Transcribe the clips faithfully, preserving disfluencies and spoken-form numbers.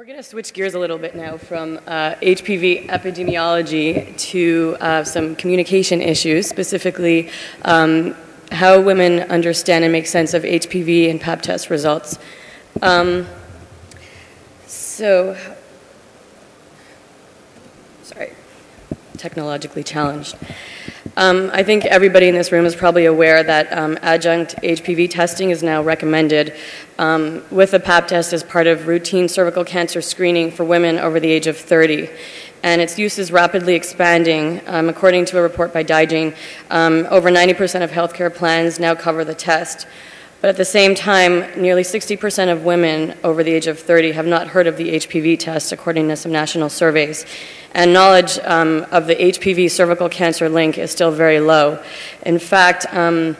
We're going to switch gears a little bit now from uh, H P V epidemiology to uh, some communication issues, specifically um, how women understand and make sense of H P V and pap test results. Um, so, sorry, technologically challenged. Um, I think everybody in this room is probably aware that um, adjunct H P V testing is now recommended um, with a pap test as part of routine cervical cancer screening for women over the age of thirty. And its use is rapidly expanding. Um, according to a report by DiGene, um, over ninety percent of healthcare plans now cover the test. But at the same time, nearly sixty percent of women over the age of thirty have not heard of the H P V test, according to some national surveys. And knowledge um, of the H P V cervical cancer link is still very low. In fact, um,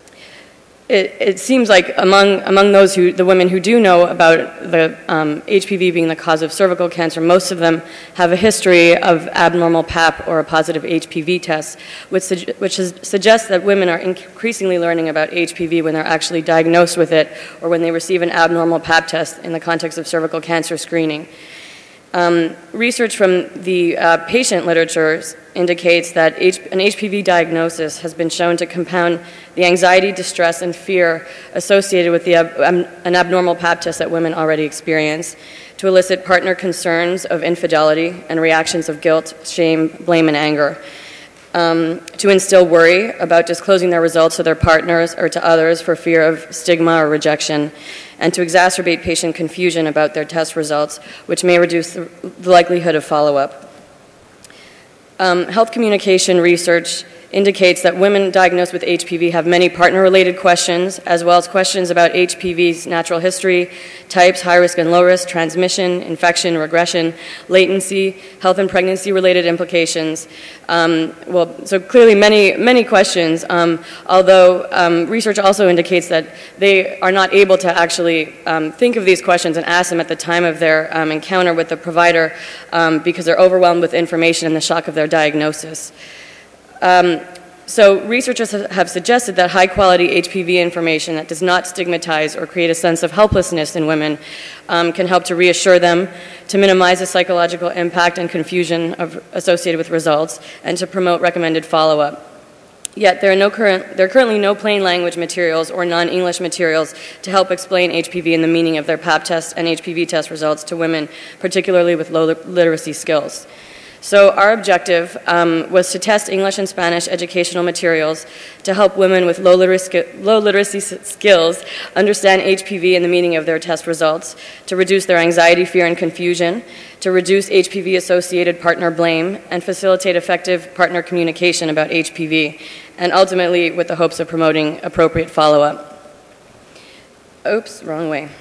it, it seems like among, among those who, the women who do know about the um, H P V being the cause of cervical cancer, most of them have a history of abnormal pap or a positive H P V test, which, which is, suggests that women are increasingly learning about H P V when they're actually diagnosed with it or when they receive an abnormal pap test in the context of cervical cancer screening. Um, research from the uh, patient literature indicates that H an H P V diagnosis has been shown to compound the anxiety, distress, and fear associated with the ab um, an abnormal pap test that women already experience, to elicit partner concerns of infidelity and reactions of guilt, shame, blame, and anger, um, to instill worry about disclosing their results to their partners or to others for fear of stigma or rejection, and to exacerbate patient confusion about their test results, which may reduce the, the likelihood of follow-up. Um, health communication research indicates that women diagnosed with H P V have many partner-related questions, as well as questions about H P V's natural history, types, high risk and low risk, transmission, infection, regression, latency, health and pregnancy-related implications. Um, well, so clearly many, many questions, um, although um, research also indicates that they are not able to actually um, think of these questions and ask them at the time of their um, encounter with the provider um, because they're overwhelmed with information and the shock of their diagnosis. Um, so researchers have suggested that high-quality H P V information that does not stigmatize or create a sense of helplessness in women um, can help to reassure them, to minimize the psychological impact and confusion of, associated with results, and to promote recommended follow-up. Yet there are, no current, there are currently no plain language materials or non-English materials to help explain H P V and the meaning of their pap test and H P V test results to women, particularly with low literacy skills. So our objective um, was to test English and Spanish educational materials to help women with low literacy, low literacy skills understand H P V and the meaning of their test results, to reduce their anxiety, fear, and confusion, to reduce H P V-associated partner blame, and facilitate effective partner communication about H P V, and ultimately with the hopes of promoting appropriate follow-up. Oops, wrong way.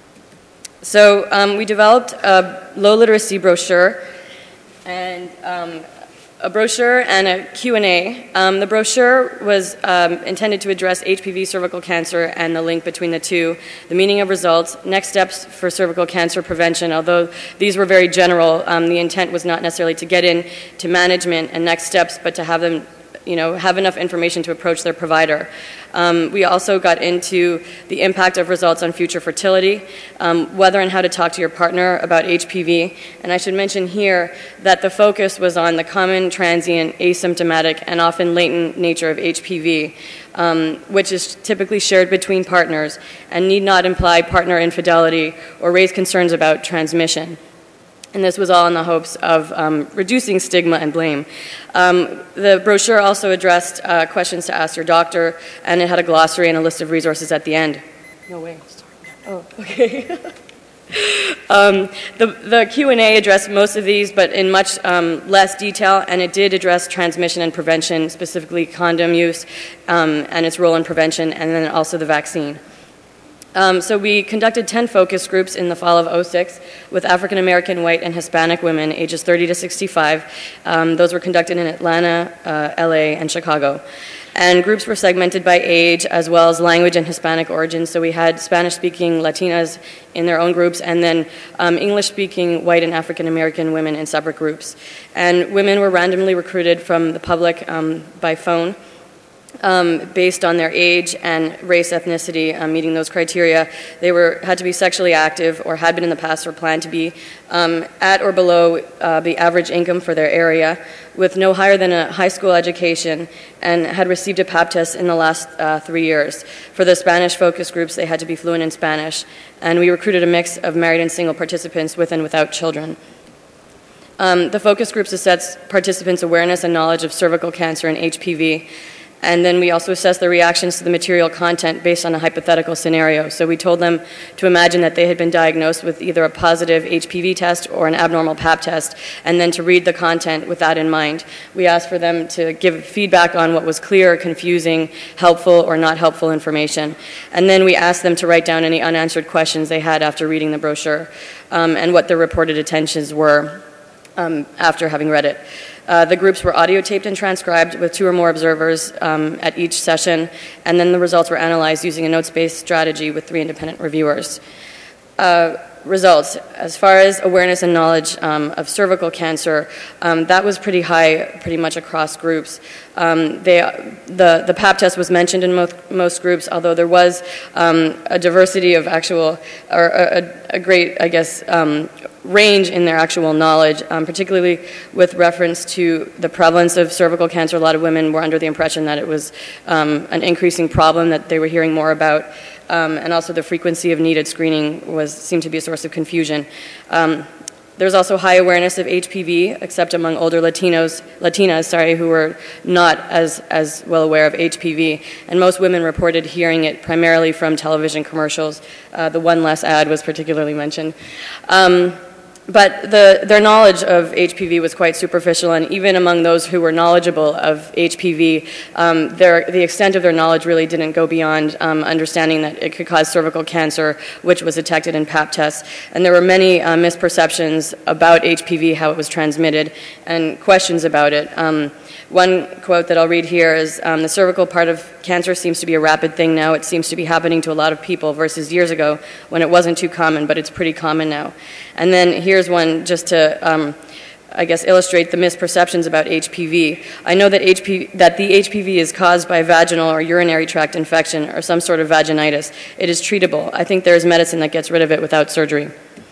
So um, we developed a low literacy brochure and um, a brochure and a Q and A. Um, the brochure was um, intended to address H P V cervical cancer and the link between the two, the meaning of results, next steps for cervical cancer prevention. Although these were very general, um, the intent was not necessarily to get into management and next steps, but to have them you know, have enough information to approach their provider. Um, we also got into the impact of results on future fertility, um, whether and how to talk to your partner about H P V. And I should mention here that the focus was on the common, transient, asymptomatic, and often latent nature of H P V, um, which is typically shared between partners and need not imply partner infidelity or raise concerns about transmission. And this was all in the hopes of um, reducing stigma and blame. Um, the brochure also addressed uh, questions to ask your doctor, and it had a glossary and a list of resources at the end. No way. Oh, okay. um, the, the Q and A addressed most of these, but in much um, less detail, and it did address transmission and prevention, specifically condom use um, and its role in prevention, and then also the vaccine. Um, so we conducted ten focus groups in the fall of oh six with African American, white, and Hispanic women ages thirty to sixty-five. Um, those were conducted in Atlanta, uh, L A, and Chicago. And groups were segmented by age as well as language and Hispanic origin. So we had Spanish-speaking Latinas in their own groups, and then um, English-speaking white and African American women in separate groups. And women were randomly recruited from the public um, by phone. Um, based on their age and race, ethnicity, um, meeting those criteria. They were had to be sexually active or had been in the past or planned to be um, at or below uh, the average income for their area, with no higher than a high school education, and had received a PAP test in the last uh, three years. For the Spanish focus groups, they had to be fluent in Spanish, and we recruited a mix of married and single participants with and without children. Um, the focus groups assess participants' awareness and knowledge of cervical cancer and H P V. And then we also assessed their reactions to the material content based on a hypothetical scenario. So we told them to imagine that they had been diagnosed with either a positive H P V test or an abnormal PAP test, and then to read the content with that in mind. We asked for them to give feedback on what was clear, confusing, helpful, or not helpful information. And then we asked them to write down any unanswered questions they had after reading the brochure, um, and what their reported attentions were um, after having read it. Uh, the groups were audio taped and transcribed with two or more observers um, at each session, and then the results were analyzed using a notes-based strategy with three independent reviewers. Uh, results, as far as awareness and knowledge um, of cervical cancer, um, that was pretty high pretty much across groups. Um, they, the, the PAP test was mentioned in most, most groups, although there was um, a diversity of actual, or a, a great, I guess, um, range in their actual knowledge, um, particularly with reference to the prevalence of cervical cancer. A lot of women were under the impression that it was um, an increasing problem that they were hearing more about, um, and also the frequency of needed screening was seemed to be a source of confusion. Um, There's also high awareness of H P V, except among older Latinos, Latinas, sorry, who were not as, as well aware of H P V. And most women reported hearing it primarily from television commercials. Uh, the One Less ad was particularly mentioned. Um, But the, their knowledge of H P V was quite superficial, and even among those who were knowledgeable of H P V, um, their, the extent of their knowledge really didn't go beyond um, understanding that it could cause cervical cancer, which was detected in PAP tests. And there were many uh, misperceptions about H P V, how it was transmitted, and questions about it. Um, One quote that I'll read here is, um, the cervical part of cancer seems to be a rapid thing now. It seems to be happening to a lot of people versus years ago when it wasn't too common, but it's pretty common now. And then here's one just to, um, I guess, illustrate the misperceptions about H P V. I know that, H P V, that the H P V is caused by vaginal or urinary tract infection or some sort of vaginitis. It is treatable. I think there is medicine that gets rid of it without surgery.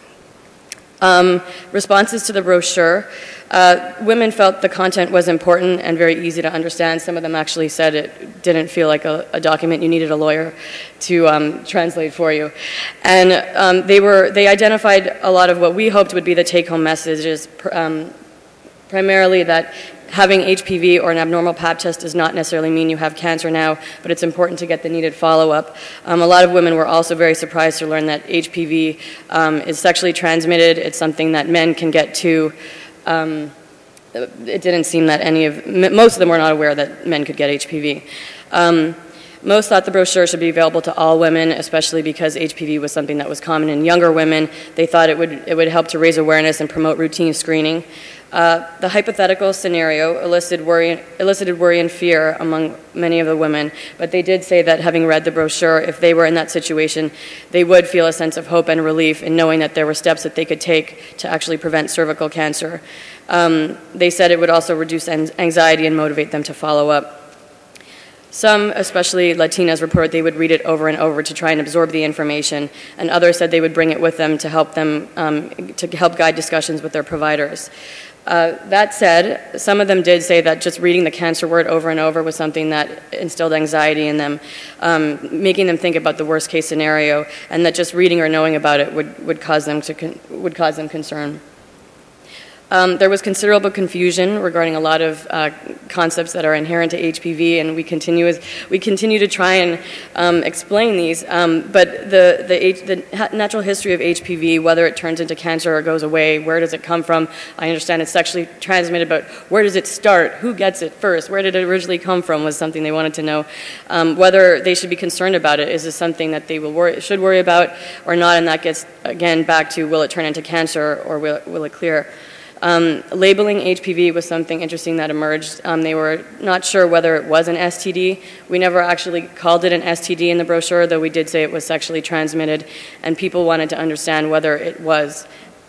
Um, responses to the brochure. Uh, women felt the content was important and very easy to understand. Some of them actually said it didn't feel like a, a document you needed a lawyer to um, translate for you. And um, they were they identified a lot of what we hoped would be the take-home messages, um, primarily that having H P V or an abnormal PAP test does not necessarily mean you have cancer now, but it's important to get the needed follow-up. Um, a lot of women were also very surprised to learn that H P V um, is sexually transmitted. It's something that men can get too. Um, it didn't seem that any of, most of them were not aware that men could get H P V. Um, Most thought the brochure should be available to all women, especially because H P V was something that was common in younger women. They thought it would, it would help to raise awareness and promote routine screening. Uh, the hypothetical scenario elicited worry, elicited worry and fear among many of the women, but they did say that having read the brochure, if they were in that situation, they would feel a sense of hope and relief in knowing that there were steps that they could take to actually prevent cervical cancer. Um, they said it would also reduce anxiety and motivate them to follow up. Some, especially Latinas, reported they would read it over and over to try and absorb the information, and others said they would bring it with them to help them um, to help guide discussions with their providers. Uh, that said, some of them did say that just reading the cancer word over and over was something that instilled anxiety in them, um, making them think about the worst case scenario, and that just reading or knowing about it would, would cause them to con- would cause them concern. Um, there was considerable confusion regarding a lot of uh, concepts that are inherent to H P V, and we continue as, we continue to try and um, explain these. Um, but the the, H, the natural history of H P V, whether it turns into cancer or goes away, where does it come from? I understand it's sexually transmitted, but where does it start? Who gets it first? Where did it originally come from? Was something they wanted to know. Um, whether they should be concerned about it. Is this something that they will worry, should worry about or not? And that gets again back to, will it turn into cancer or will it, will it clear? Um, labeling H P V was something interesting that emerged. Um, they were not sure whether it was an S T D. We never actually called it an S T D in the brochure, though we did say it was sexually transmitted, and people wanted to understand whether it was.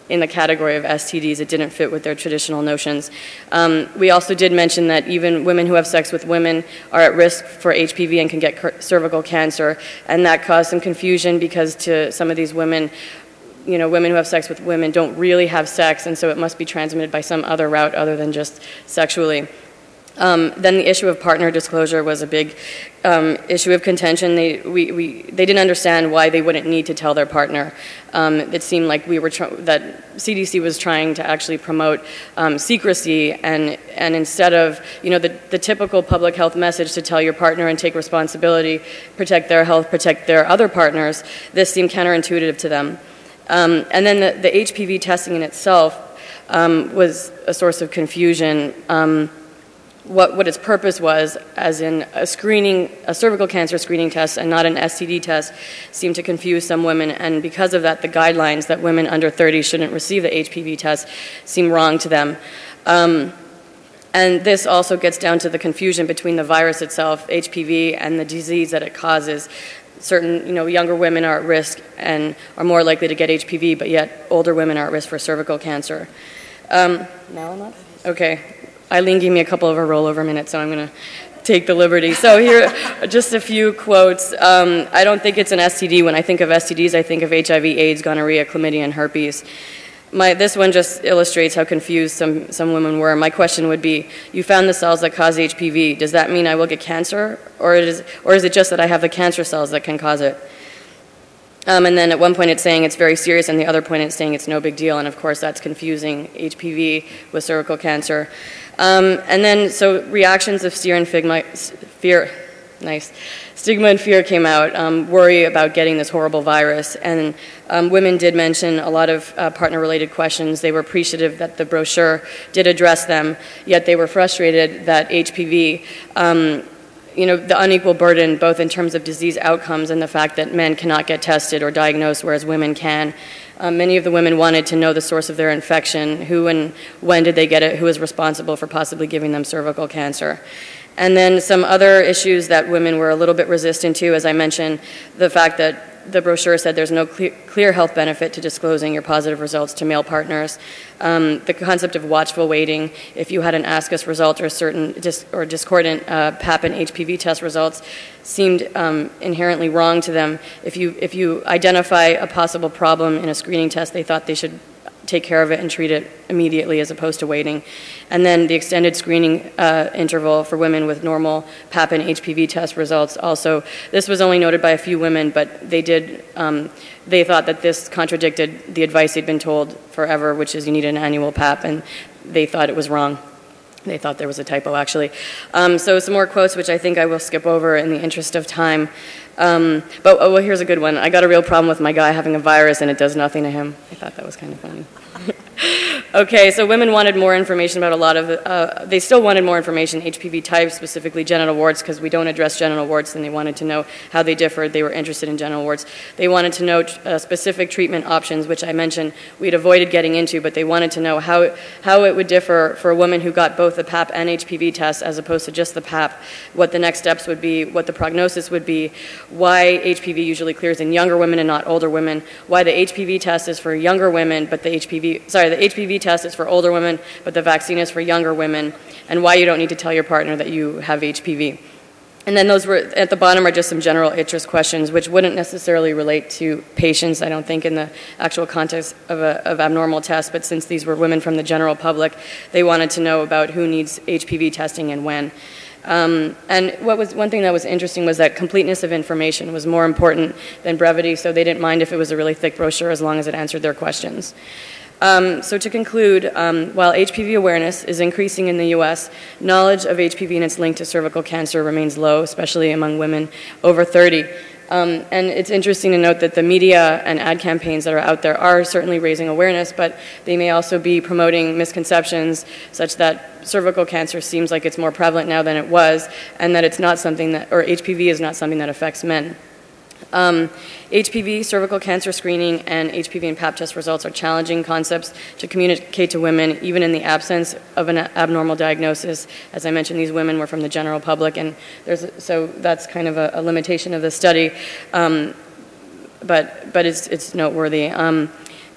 in the category of S T Ds. It didn't fit with their traditional notions. Um, we also did mention that even women who have sex with women are at risk for H P V and can get cervical cancer, and that caused some confusion because to some of these women, you know, women who have sex with women don't really have sex, and so it must be transmitted by some other route other than just sexually. Um, then the issue of partner disclosure was a big um, issue of contention. They, we, we, they didn't understand why they wouldn't need to tell their partner. Um, it seemed like we were tr- that C D C was trying to actually promote um, secrecy, and, and instead of, you know, the, the typical public health message to tell your partner and take responsibility, protect their health, protect their other partners, this seemed counterintuitive to them. Um, and then the, the H P V testing in itself um, was a source of confusion. Um, What, what its purpose was, as in a screening, a cervical cancer screening test and not an S T D test, seemed to confuse some women, and because of that, the guidelines that women under thirty shouldn't receive the H P V test seemed wrong to them. Um, and this also gets down to the confusion between the virus itself, H P V, and the disease that it causes. Certain, you know, younger women are at risk and are more likely to get H P V, but yet older women are at risk for cervical cancer. Um, now I'm up? Okay. Eileen gave me a couple of her rollover minutes, so I'm going to take the liberty. So here are just a few quotes. Um, I don't think it's an S T D. When I think of S T Ds, I think of H I V, AIDS, gonorrhea, chlamydia, and herpes. My, this one just illustrates how confused some, some women were. My question would be, you found the cells that cause H P V. Does that mean I will get cancer? Or is, or is it just that I have the cancer cells that can cause it? Um, and then at one point it's saying it's very serious, and the other point it's saying it's no big deal. And of course that's confusing H P V with cervical cancer. Um, and then, so reactions of fear and figma, fear, nice, stigma and fear came out, um, worry about getting this horrible virus. And um, women did mention a lot of uh, partner-related questions. They were appreciative that the brochure did address them, yet they were frustrated that H P V, um, you know, the unequal burden, both in terms of disease outcomes and the fact that men cannot get tested or diagnosed, whereas women can. Um, many of the women wanted to know the source of their infection, who and when did they get it, who is responsible for possibly giving them cervical cancer. And then some other issues that women were a little bit resistant to, as I mentioned, the fact that the brochure said there's no clear, clear health benefit to disclosing your positive results to male partners. Um, the concept of watchful waiting, if you had an ASCUS result or certain dis, or discordant uh, P A P and H P V test results, seemed um, inherently wrong to them. If you, if you identify a possible problem in a screening test, they thought they should take care of it and treat it immediately as opposed to waiting. And then the extended screening uh, interval for women with normal P A P and H P V test results also, this was only noted by a few women, but they did, um, they thought that this contradicted the advice they'd been told forever, which is you need an annual P A P, and they thought it was wrong. They thought there was a typo, actually. Um, so some more quotes, which I think I will skip over in the interest of time. Um, but, oh, well, here's a good one. I got a real problem with my guy having a virus and it does nothing to him. I thought that was kind of funny. Okay, so women wanted more information about a lot of, uh, they still wanted more information, H P V types, specifically genital warts, because we don't address genital warts, and they wanted to know how they differed. They were interested in genital warts. They wanted to know uh, specific treatment options, which I mentioned we'd avoided getting into, but they wanted to know how, how it would differ for a woman who got both the P A P and H P V test as opposed to just the P A P, what the next steps would be, what the prognosis would be, why H P V usually clears in younger women and not older women, why the H P V test is for younger women, but the H P V, sorry, the H P V test is for older women, but the vaccine is for younger women, and why you don't need to tell your partner that you have H P V. And then those were, at the bottom are just some general interest questions, which wouldn't necessarily relate to patients, I don't think, in the actual context of, a, of abnormal tests, but since these were women from the general public, they wanted to know about who needs H P V testing and when. Um, and what was one thing that was interesting was that completeness of information was more important than brevity, so they didn't mind if it was a really thick brochure as long as it answered their questions. Um, so to conclude, um, while H P V awareness is increasing in the U S, knowledge of H P V and its link to cervical cancer remains low, especially among women over thirty. Um, and it's interesting to note that the media and ad campaigns that are out there are certainly raising awareness, but they may also be promoting misconceptions such that cervical cancer seems like it's more prevalent now than it was, and that it's not something that, or H P V is not something that affects men. Um, H P V, cervical cancer screening, and H P V and P A P test results are challenging concepts to communicate to women, even in the absence of an abnormal diagnosis. As I mentioned, these women were from the general public, and there's a, so that's kind of a, a limitation of the study, um, but but it's it's noteworthy. Um,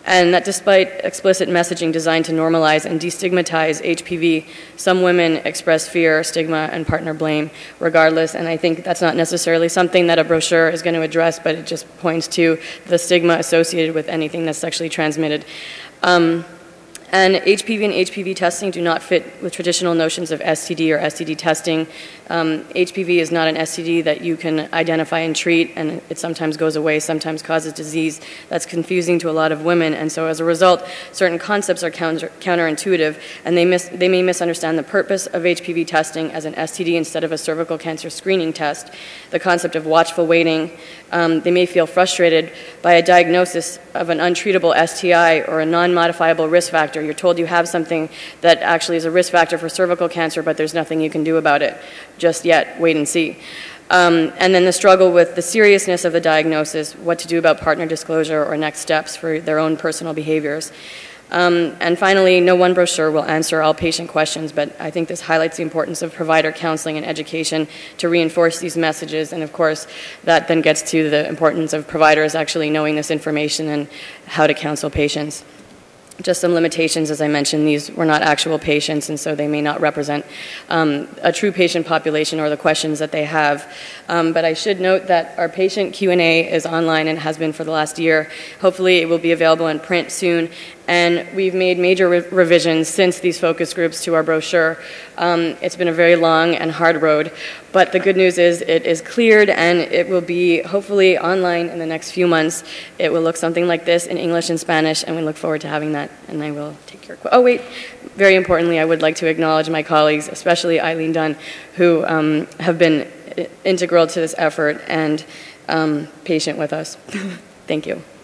and that despite explicit messaging designed to normalize and destigmatize H P V, some women express fear, stigma, and partner blame regardless, and I think that's not necessarily something that a brochure is going to address, but it just points to the stigma associated with anything that's sexually transmitted. Um, And H P V and H P V testing do not fit with traditional notions of S T D or S T D testing. Um, H P V is not an S T D that you can identify and treat, and it sometimes goes away, sometimes causes disease. That's confusing to a lot of women, and so as a result, certain concepts are counter, counterintuitive, and they, mis they may misunderstand the purpose of H P V testing as an S T D instead of a cervical cancer screening test, the concept of watchful waiting. Um, they may feel frustrated by a diagnosis of an untreatable S T I or a non-modifiable risk factor. You're told you have something that actually is a risk factor for cervical cancer, but there's nothing you can do about it just yet. Wait and see. Um, and then the struggle with the seriousness of the diagnosis, what to do about partner disclosure or next steps for their own personal behaviors. Um, and finally, no one brochure will answer all patient questions, but I think this highlights the importance of provider counseling and education to reinforce these messages, and of course, that then gets to the importance of providers actually knowing this information and how to counsel patients. Just some limitations, as I mentioned, these were not actual patients, and so they may not represent um, a true patient population or the questions that they have. Um, but I should note that our patient Q and A is online and has been for the last year. Hopefully it will be available in print soon. And we've made major re revisions since these focus groups to our brochure. Um, it's been a very long and hard road, but the good news is it is cleared and it will be hopefully online in the next few months. It will look something like this in English and Spanish, and we look forward to having that. And I will take your question. Oh, wait. Very importantly, I would like to acknowledge my colleagues, especially Eileen Dunn, who um, have been integral to this effort and um, patient with us. Thank you.